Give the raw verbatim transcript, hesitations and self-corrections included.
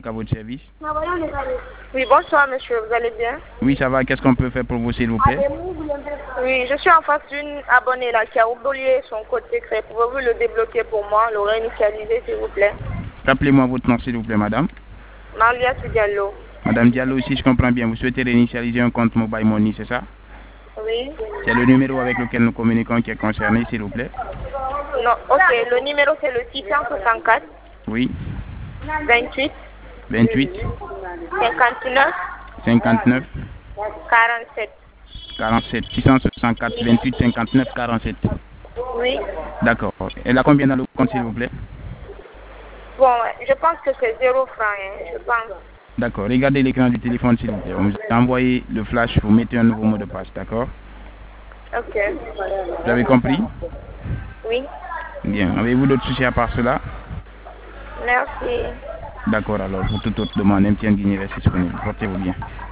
À votre service. Oui, bonsoir monsieur, vous allez bien? Oui, ça va. Qu'est-ce qu'on peut faire pour vous, s'il vous plaît? Oui, je suis en face d'une abonnée là qui a oublié son code secret. Pouvez-vous le débloquer pour moi, le réinitialiser s'il vous plaît? Rappelez-moi votre nom, s'il vous plaît, madame. Maria Diallo. Madame Diallo, si je comprends bien, vous souhaitez réinitialiser un compte Mobile Money, c'est ça? Oui. C'est le numéro avec lequel nous communiquons qui est concerné, s'il vous plaît? Non, ok, le numéro c'est le six cent soixante-quatre. Oui. vingt-huit. vingt-huit. cinquante-neuf. cinquante-neuf. quarante-sept. quarante-sept. six cent soixante-quatre, vingt-huit, cinquante-neuf, quarante-sept. Oui. D'accord. Elle a combien dans le compte, s'il vous plaît? Bon, je pense que c'est zéro franc, hein, je pense. D'accord. Regardez l'écran du téléphone, s'il vous plaît. On vous a envoyé le flash, vous mettez un nouveau mot de passe, d'accord? Ok. Vous avez compris? Oui. Bien. Avez-vous d'autres soucis à part cela? Merci. D'accord, alors, pour toute autre demande, M T N Guinée reste disponible. Portez-vous bien.